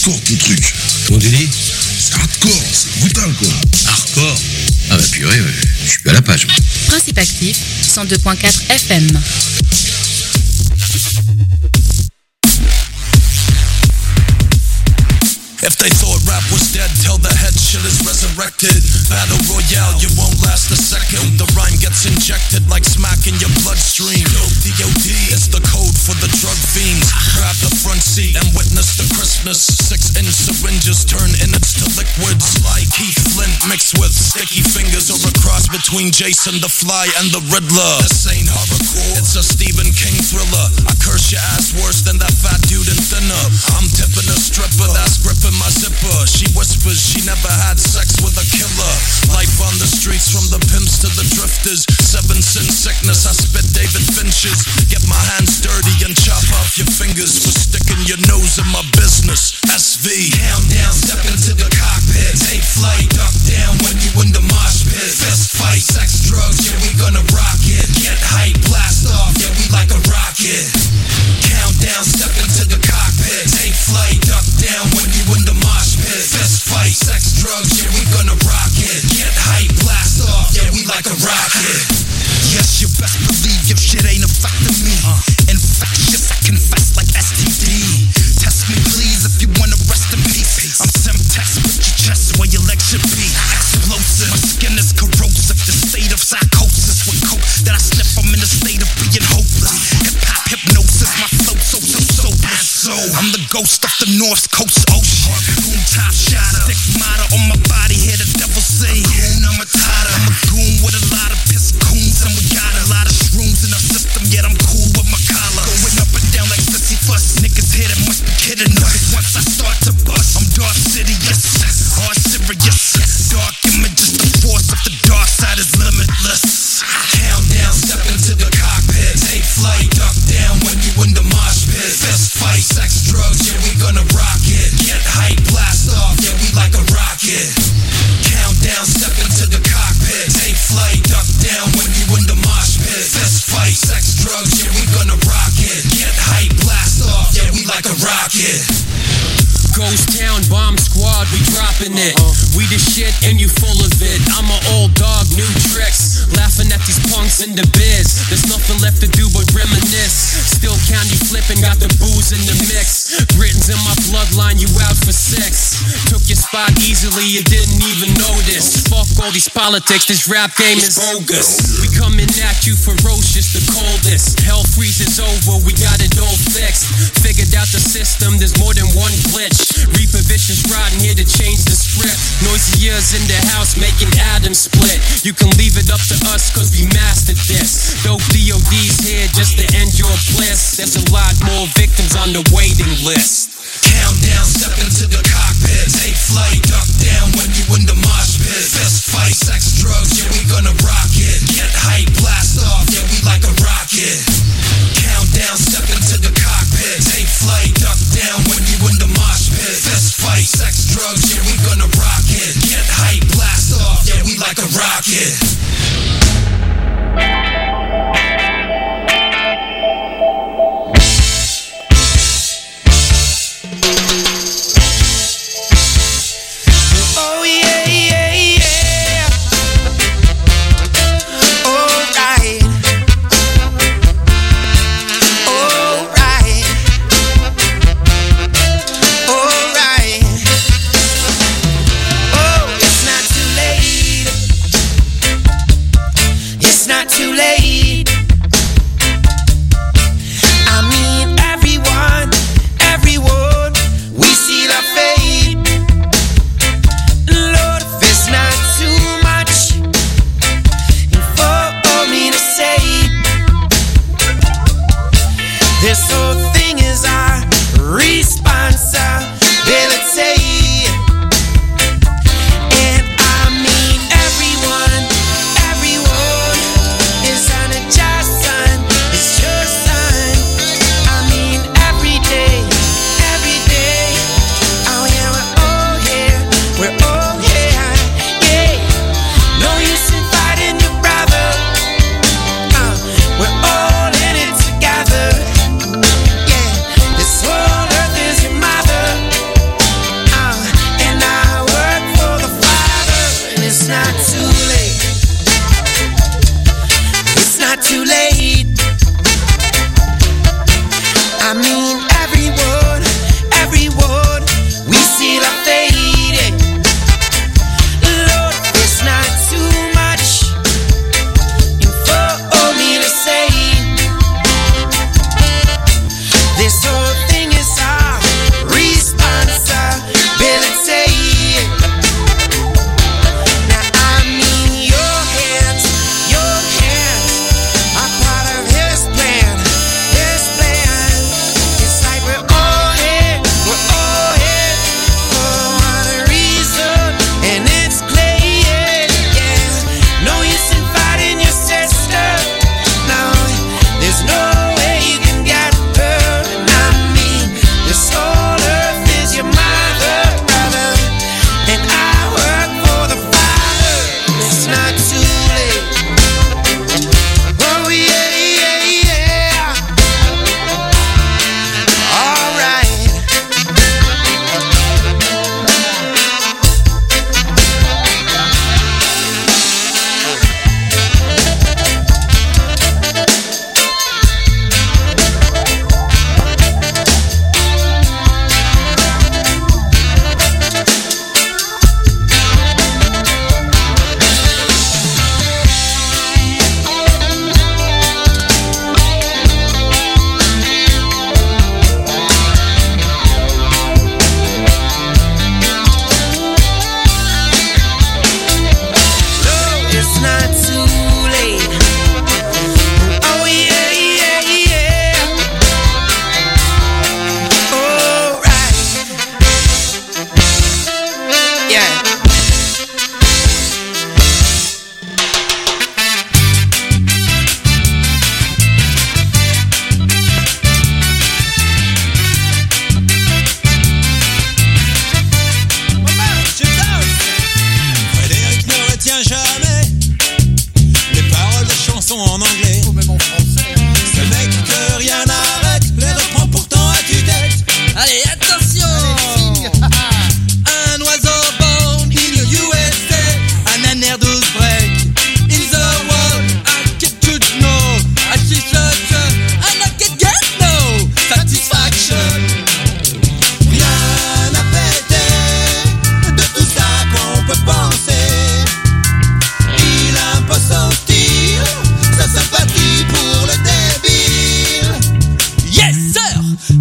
hardcore ton truc. Comment tu dis? C'est hardcore, c'est brutal quoi. Hardcore? Ah bah purée, je suis plus à la page. Principe actif, 102.4 FM. If they thought rap was dead, tell the head shit is resurrected. Battle Royale, you won't last a second. The rhyme gets injected like smack in your bloodstream. Dope D.O.D. is the code for the drug fiends. Grab the front seat and witness the crispness. 6-inch syringes turn innards to liquids. Like Keith Flint mixed with sticky fingers, or a cross between Jason the Fly and the Riddler. This ain't horrorcore, it's a Stephen King thriller. I curse your ass worse than that fat dude in Thinner. I'm tipping a stripper that's gripping my zipper. She whispers she never had sex with a killer. Life on the streets, from the pimps to the drifters. 7 sin sickness, I spit David Finch's. Get my hands dirty and chop off your fingers for sticking your nose in my business. SV. Count down, step into the cockpit. Take flight, duck down when you in the mosh pit. Fist fight, sex, drugs, yeah we gonna rock it. Get hype, blast off, yeah we like a rocket. Count down, step into the cockpit. Take flight, duck down when you in the mosh pit. Fist fight, sex, drugs, yeah we gonna rock it. Get hype, blast off, yeah we like a rocket. Yes, you best believe your shit ain't affecting me. Infectious, I confess like STD. Test me please if you wanna rest in peace. I'm Semtex with your chest where your legs should be. Explosive, my skin is corrosive. The state of psychosis with coke that I sniff, I'm in a state of being hopeless. Hip-hop hypnosis, my flow so I'm the ghost of the North Coast ocean. Harpoon top shotter, stick motto on my body, hear the devil say I'm a Tata. I'm a goon with a lot of piss coons, and we got a lot of shrooms in our system, yet I'm cool with my collar. Going up and down like sissy fuss, niggas here that must be kidding us. Once I start to bust, I'm Darth Sidious, hard serious. Dark images, the force of the dark side is limitless. Count down, step into the cockpit. Take flight, duck down when you in the mosh pit. Fist fight, sex, drugs, yeah we gonna rock it. Get hype, blast off, yeah we like a rocket. Count down, step into the cockpit. Take flight, duck down when you in the mosh pit. Fist fight, sex, drugs, yeah we gonna rock it. Get hype, blast off, yeah we like a rocket. Ghost Town, bomb squad, we dropping it. We the shit and you full of it. I'm an old dog, new tricks. Laughing at these punks in the biz. There's nothing left to do but reminisce. Still county flipping, got the booze in the mix. Britain's in my bloodline, you out for 6. Took your spot easily, you didn't even notice. Fuck all these politics, this rap game is bogus. We coming at you ferocious, the coldest. Hell freezes over, we got it all fixed. Figured out the system, there's more than one glitch. Reaper vicious riding here to change the script. Noisy ears in the house making atoms split. You can leave it up to us cause we mastered this. Dope DOD's here just to end your bliss. There's a lot more victims on the waiting list. Count down, step into the cockpit. Take flight, duck down when you in the mosh pit. Fist fight, sex, drugs, yeah we gonna rock it. Get hype, blast off, yeah we like a rocket. Count down, step into the cockpit. Take flight, duck down when you in the mosh pit. Fist fight, sex, drugs, yeah we gonna rock it. Get hype, blast off, yeah we like a rocket.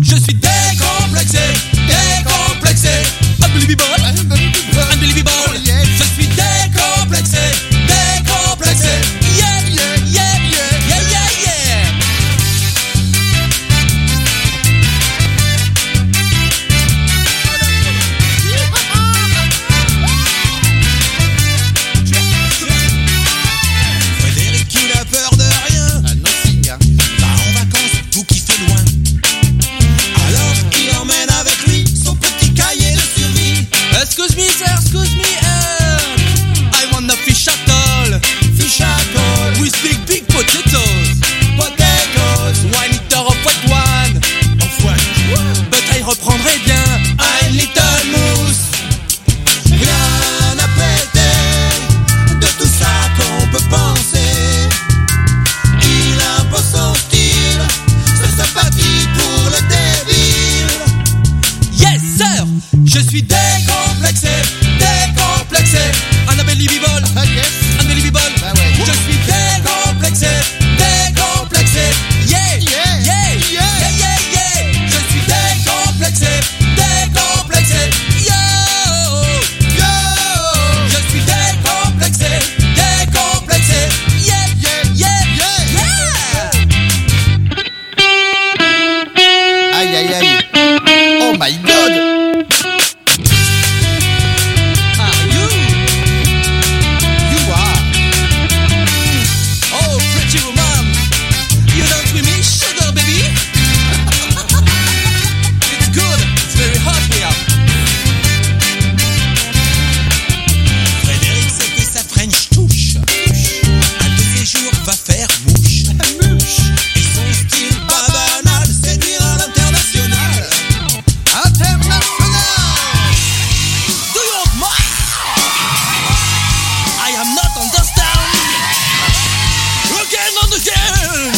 Je suis décomplexé, décomplexé. Unbelievable, unbelievable. Je suis décomplexé, décomplexé. Yeah, yeah, yeah, yeah, yeah, yeah, yeah. Frédéric, il a peur de rien. Va en vacances, tout qui fait loin. Alors il emmène avec lui son petit cahier de survie. Excuse me, sir, excuse me, I want a fish atoll. Fish atoll. We speak big potatoes. Potatoes. 1 liter of white wine. Of white. But I reprendrai bien 1 little mousse. Rien à péter de tout ça qu'on peut penser. Il impose son style, c'est sympathie pour le débile. Yes sir, je suis décomplexé, décomplexé. Unbelievable, unbelievable. Je suis décomplexé, décomplexé. Yeah, yeah, yeah, yeah, yeah, yeah. Je suis décomplexé, décomplexé. Yo, yo. Je suis décomplexé, décomplexé. Yeah, yeah, yeah, yeah. Aïe aïe aïe. Oh my god. Are you? You are. Oh, pretty woman. You dance with me, sugar baby. It's good. It's very hot here. Frédéric, c'était sa French touche. Un de ces jours va faire mouche. Et son style pas banal, séduire à l'international. International. Do you want more? I am not understand. Again and again.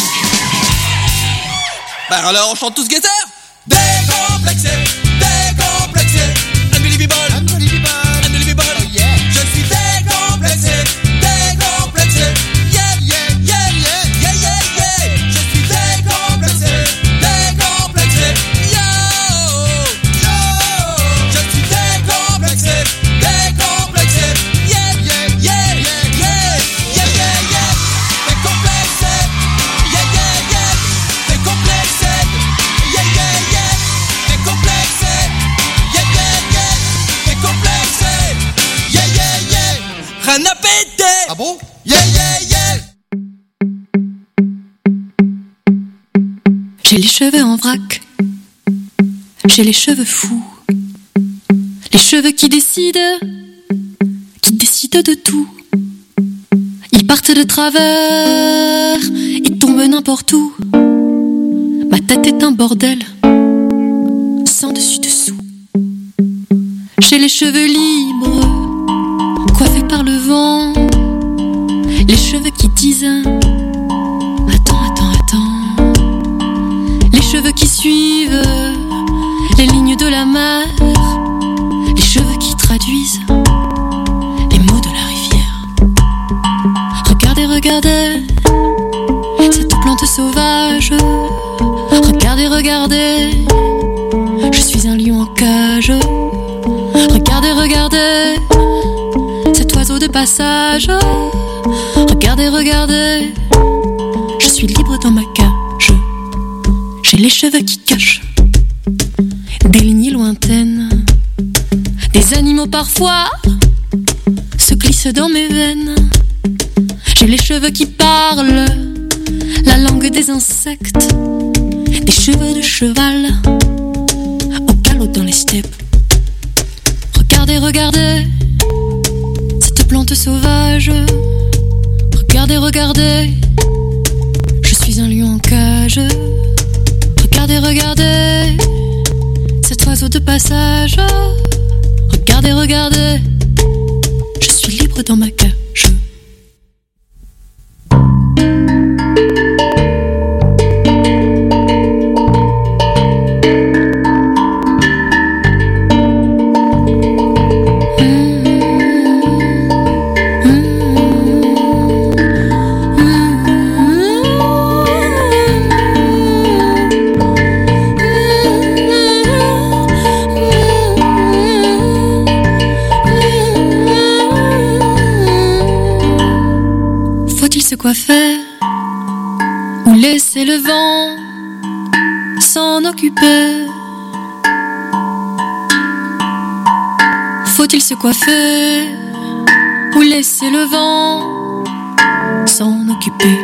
Ben alors on chante tous guetteur. Décomplexé, décomplexé. Unbelievable, unbelievable, unbelievable. Oh yeah. Je suis décomplexé, décomplexé. Yeah, yeah, yeah, yeah, yeah, yeah, yeah. Je suis décomplexé, décomplexé. Yo, yo. Je suis décomplexé, décomplexé. Yeah, yeah, yeah, yeah, yeah, yeah, yeah, yeah. Décomplexé, yeah, yeah, yeah. Décomplexé, yeah, yeah, yeah. Décomplexé, yeah, yeah, yeah. Décomplexé, yeah, yeah, yeah. Rien à péter. Ah bon? Yeah, yeah, yeah. J'ai les cheveux en vrac, j'ai les cheveux fous, les cheveux qui décident de tout. Ils partent de travers, ils tombent n'importe où. Ma tête est un bordel, sans dessus-dessous. J'ai les cheveux libres, coiffés par le vent, les cheveux qui disent attends, attends, attends. Les cheveux qui suivent les lignes de la mer, les cheveux qui traduisent les mots de la rivière. Regardez, regardez cette plante sauvage. Regardez, regardez, je suis un lion en cage. Regardez, regardez cet oiseau de passage. Regardez, regardez, je suis libre dans ma cage. J'ai les cheveux qui cachent des lignes lointaines. Des animaux parfois se glissent dans mes veines. J'ai les cheveux qui parlent la langue des insectes. Des cheveux de cheval au galop dans les steppes. Regardez, regardez cette plante sauvage. Regardez, regardez, je suis un lion en cage. Regardez, regardez cet oiseau de passage. Regardez, regardez, je suis libre dans ma cage. quoi faire ou laisser le vent s'en occuper? Faut-il se coiffer ou laisser le vent s'en occuper?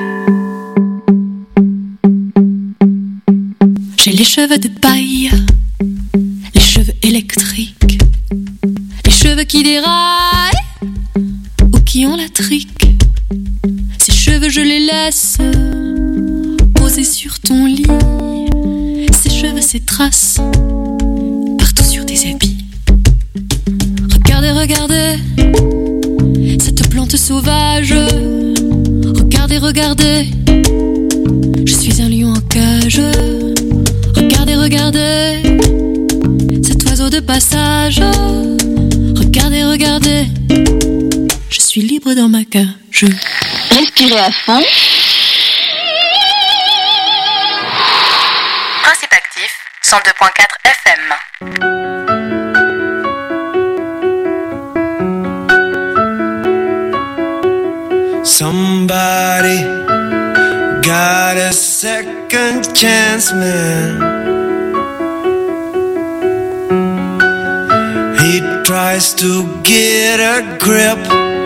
J'ai les cheveux de paille, les cheveux électriques, les cheveux qui déraillent ou qui ont la trique. Ces cheveux je les laisse posés sur ton lit. Ces cheveux, ces traces partout sur tes habits. Regardez, regardez cette plante sauvage. Regardez, regardez, je suis un lion en cage. Regardez, regardez cet oiseau de passage. Regardez, regardez, je suis libre dans ma cage. Respirez à fond. Principe actif, 102.4 FM. Somebody got a second chance, man. He tries to get a grip.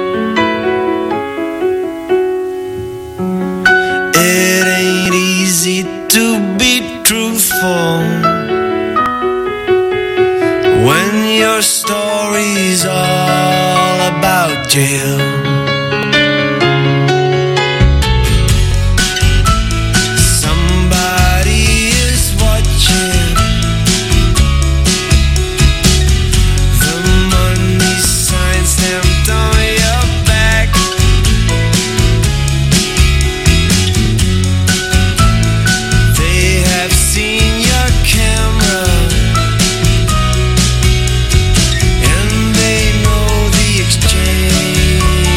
It ain't easy to be truthful when your story's all about jail. And they know the exchange.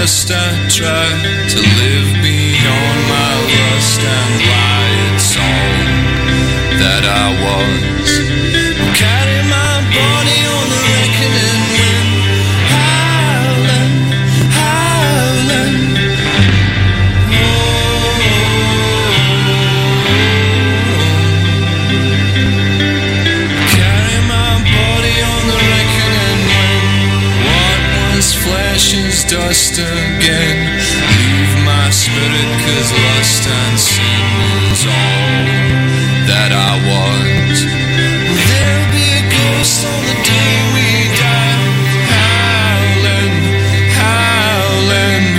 first I tried to live beyond my lust and why it's all that I was. Carry my body on the reckoning wind, howling, howling. Carry my body on the reckoning wind. What was flesh is dust again. Leave my spirit 'cause lust and sin is all that I was. Will there be a ghost on the day we die? Howling, howling.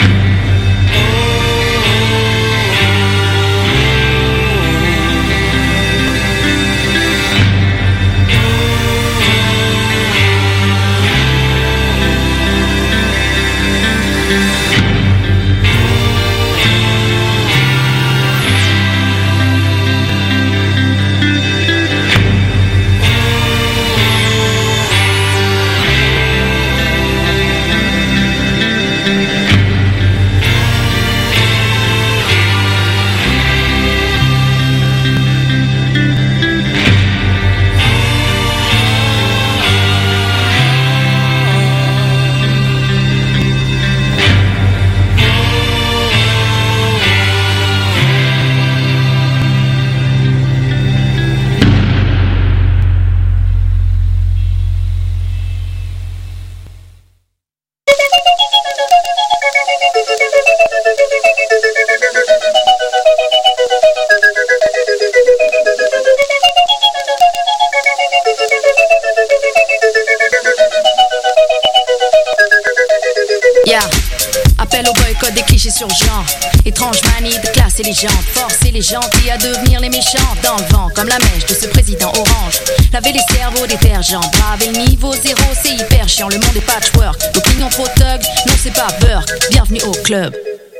Sur genre, étrange manie de classer les gens, forcer les gentils à devenir les méchants. Dans le vent, comme la mèche de ce président orange. Laver les cerveaux détergents, braver le niveau zéro, c'est hyper chiant. Le monde est patchwork, l'opinion trop thug, non c'est pas beurre. Bienvenue au club.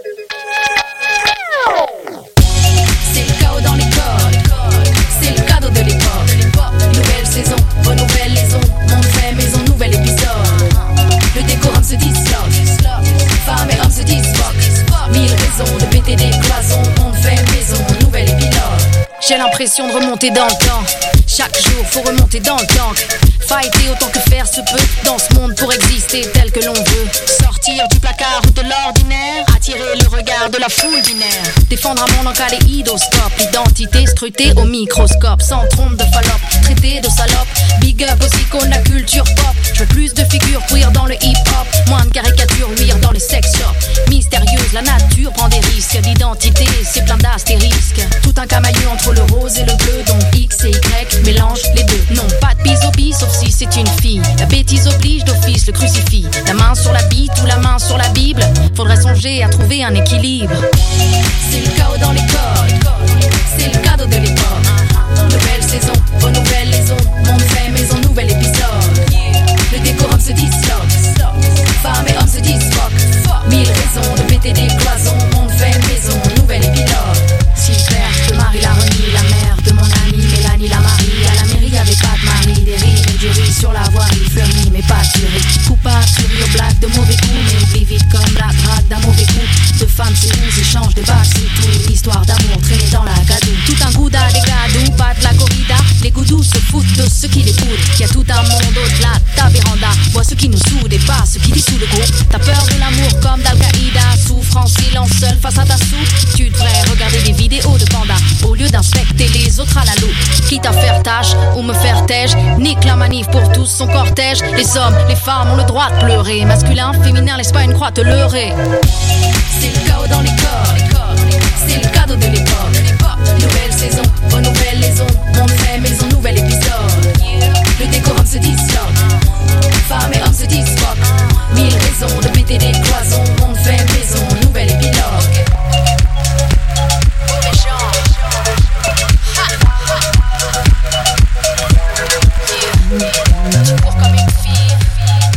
C'est le chaos dans les codes, c'est le cadeau de l'époque. Nouvelle saison, renouvelle les ondes, monde fait maison, nouvel épisode. Le décorum se disloque, femmes et hommes se disloquent. Mille raisons de péter des cloisons, monde fait maison, nouvel épilogue. J'ai l'impression de remonter dans le temps. Chaque jour faut remonter dans le tank. Fighter autant que faire se peut dans ce monde pour exister tel que l'on veut. Sortir du placard ou de l'ordinaire, attirer le regard de la foule binaire. Défendre un monde en kaléidoscope, identité scrutée au microscope. Sans trompe de Fallope, traité de salope. Big up aux icônes, la culture pop. Je veux plus de figures queer dans le hip-hop, moins de caricatures luire dans les sex shops. Mystérieuse, la nature prend des risques. L'identité, c'est plein d'astérisques. Tout un camailleux entre le rose et le bleu, donc X et Y, mélange les deux. Non, pas de bisopie, sauf si c'est une fille. La bêtise oblige d'office, le crucifix. La main sur la bite ou la main sur la Bible. Faudrait songer à trouver un équilibre. C'est le chaos dans les codes, c'est le cadeau de l'époque. Nouvelle saison, renouvelle les ondes, monde fait maison, nouvel épisode. Le décorum se disloque, femmes et hommes se disloquent. Mille raisons de péter des cloisons, monde fait maison, nouvel épilogue. Super, que Marie la renie, la mère de mon amie Mélanie la Marie. À la mairie y'avait pas de mari, des rires et du riz sur la voirie fleurie, mais pas de riz. Coupable sur une blague de mauvais coups, mais oublie vite comme la drague d'un mauvais coup. Deux femmes s'épousent, échangent de bacs, c'est tout. Histoire d'amour traînée dans la gadoue. Tout un gouda, des gadous, pas de la corrida. Les goudous se foutent de ceux qui les poudent. Y a tout un monde au-delà de ta véranda. Vois ceux qui nous soudent et pas ceux qui dissouent le groupe. T'as peur de l'amour comme d'Al-Qaïda. Souffre en silence seul face à ta soupe. Tu devrais regarder des vidéos de panda au lieu d'inspecter les autres à la loupe. Quitte à faire tâche ou me faire têche, nique la manif pour tous son cortège. Les hommes, les femmes ont le droit de pleurer. Masculin, féminin, laisse pas une croix te leurrer. C'est le chaos dans les corps.